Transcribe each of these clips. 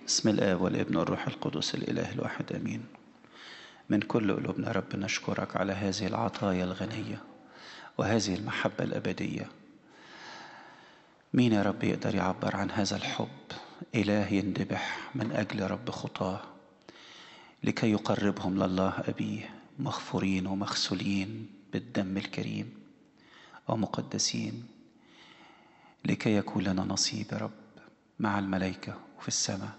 بسم الآب والابن والروح القدس الإله الواحد آمين. من كل قلوبنا رب نشكرك على هذه العطايا الغنية وهذه المحبة الأبدية. مين يا رب يقدر يعبر عن هذا الحب؟ إله يندبح من أجل رب خطاه لكي يقربهم لله أبيه مغفورين ومغسولين بالدم الكريم ومقدسين، لكي يكون لنا نصيب يا رب مع الملائكة وفي السماء،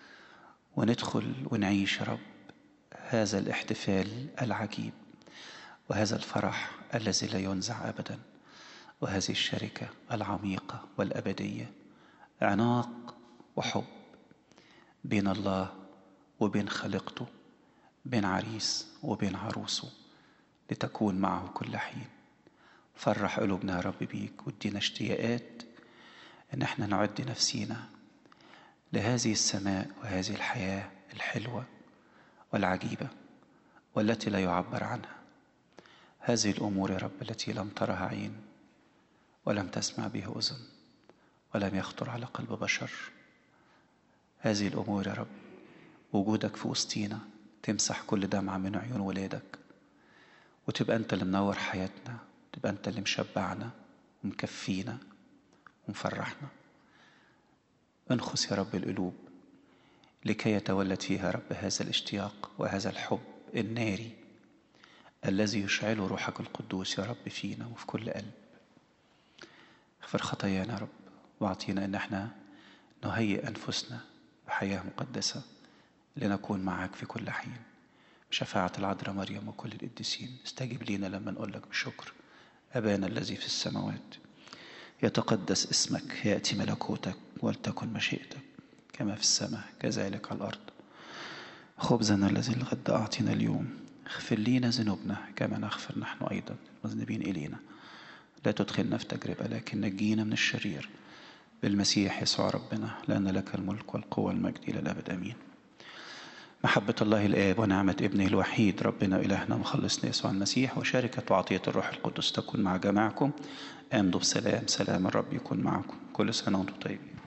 وندخل ونعيش يا رب هذا الاحتفال العجيب وهذا الفرح الذي لا ينزع أبدا، وهذه الشركة العميقة والأبدية، عناق وحب بين الله وبين خليقته، بين عريس وبين عروسه، لتكون معه كل حين. فرح قلوبنا يا رب بيك، وادينا اشتياقات ان احنا نعد نفسينا لهذه السماء وهذه الحياة الحلوة والعجيبة والتي لا يعبر عنها. هذه الأمور يا رب التي لم ترها عين ولم تسمع بها أذن ولم يخطر على قلب بشر، هذه الأمور يا رب وجودك في وسطينا تمسح كل دمعة من عيون ولادك، وتبقى أنت اللي منور حياتنا، تبقى أنت اللي مشبعنا ومكفينا ومفرحنا. انخس يا رب القلوب لكي يتولد فيها رب هذا الاشتياق وهذا الحب الناري الذي يشعله روحك القدوس يا رب فينا وفي كل قلب. اغفر خطايانا يا رب، واعطينا ان احنا نهيئ انفسنا بحياة مقدسة لنكون معك في كل حين. بشفاعة العذراء مريم وكل القديسين استجب لينا لما نقول لك بشكر: أبانا الذي في السماوات، يتقدس اسمك، يأتي ملكوتك، ولتكن مشيئتك كما في السماء كذلك على الأرض. خبزنا الذي الغد أعطينا اليوم، اغفر لينا ذنوبنا كما نغفر نحن أيضا المذنبين إلينا، لا تدخلنا في تجربة لكن نجينا من الشرير، بالمسيح يسوع ربنا، لأن لك الملك والقوة والمجد إلى الأبد آمين. محبة الله الآب ونعمة ابنه الوحيد ربنا إلهنا ومخلصنا يسوع المسيح وشاركة وعطية الروح القدس تكون مع جميعكم. امضوا بسلام، سلام الرب يكون معكم. كل سنة وانتم طيبين.